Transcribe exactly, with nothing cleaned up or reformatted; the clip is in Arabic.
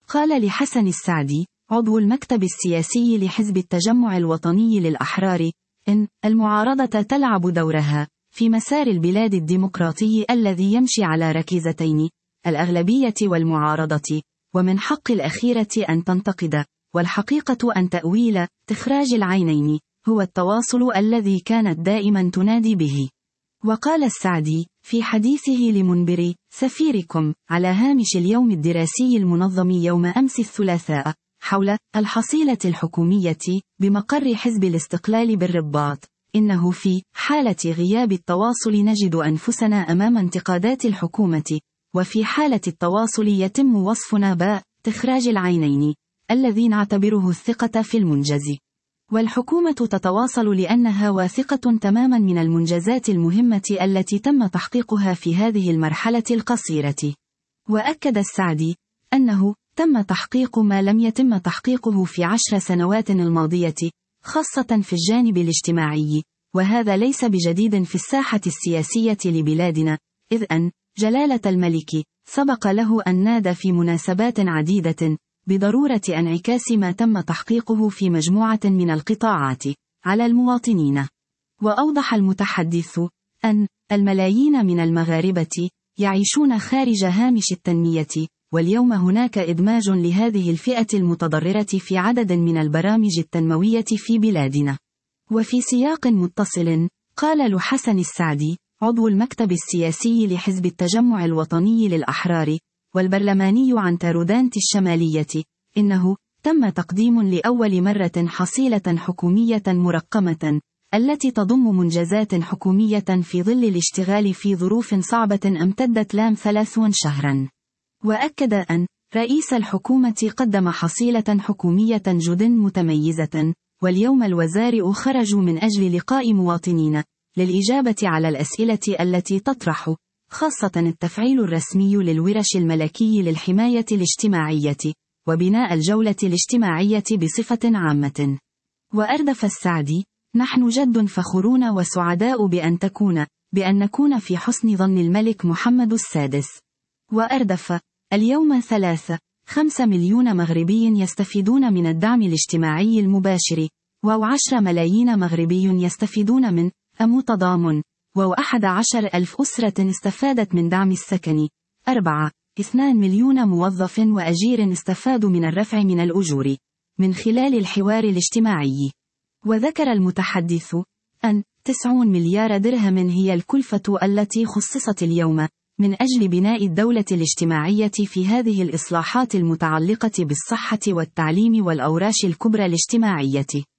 قال لحسن السعدي عضو المكتب السياسي لحزب التجمع الوطني للأحرار إن المعارضة تلعب دورها في مسار البلاد الديمقراطي الذي يمشي على ركيزتين، الأغلبية والمعارضة، ومن حق الأخيرة أن تنتقد، والحقيقة أن تأويل تخراج العينين هو التواصل الذي كانت دائما تنادي به. وقال السعدي في حديثه لمنبر سفيركم على هامش اليوم الدراسي المنظم يوم أمس الثلاثاء حول الحصيلة الحكومية بمقر حزب الاستقلال بالرباط، إنه في حالة غياب التواصل نجد أنفسنا أمام انتقادات الحكومة، وفي حالة التواصل يتم وصفنا باء تخراج العينين الذي نعتبره الثقة في المنجز. والحكومة تتواصل لأنها واثقة تماما من المنجزات المهمة التي تم تحقيقها في هذه المرحلة القصيرة. وأكد السعدي أنه تم تحقيق ما لم يتم تحقيقه في عشر سنوات الماضية، خاصة في الجانب الاجتماعي، وهذا ليس بجديد في الساحة السياسية لبلادنا، إذ أن جلالة الملك سبق له أن نادى في مناسبات عديدة بضرورة انعكاس ما تم تحقيقه في مجموعة من القطاعات على المواطنين. وأوضح المتحدث أن الملايين من المغاربة يعيشون خارج هامش التنمية، واليوم هناك إدماج لهذه الفئة المتضررة في عدد من البرامج التنموية في بلادنا. وفي سياق متصل قال لحسن السعدي عضو المكتب السياسي لحزب التجمع الوطني للأحرار والبرلماني عن تارودانت الشمالية إنه تم تقديم لأول مرة حصيلة حكومية مرقمة التي تضم منجزات حكومية في ظل الاشتغال في ظروف صعبة امتدت لام ثلاثون شهرا. وأكد أن رئيس الحكومة قدم حصيلة حكومية جد متميزة، واليوم الوزراء خرجوا من أجل لقاء مواطنين للإجابة على الأسئلة التي تطرح، خاصة التفعيل الرسمي للورش الملكي للحماية الاجتماعية وبناء الجولة الاجتماعية بصفة عامة. وأردف السعدي نحن جد فخورون وسعداء بأن تكون بأن نكون في حسن ظن الملك محمد السادس. وأردف اليوم ثلاثة خمسة مليون مغربي يستفيدون من الدعم الاجتماعي المباشر، وعشر ملايين مغربي يستفيدون من المتضامن، وأحد عشر ألف أسرة استفادت من دعم السكن، أربعة اثنان مليون موظف وأجير استفادوا من الرفع من الأجور من خلال الحوار الاجتماعي. وذكر المتحدث أن تسعون مليار درهم هي الكلفة التي خصصت اليوم من أجل بناء الدولة الاجتماعية في هذه الإصلاحات المتعلقة بالصحة والتعليم والأوراش الكبرى الاجتماعية.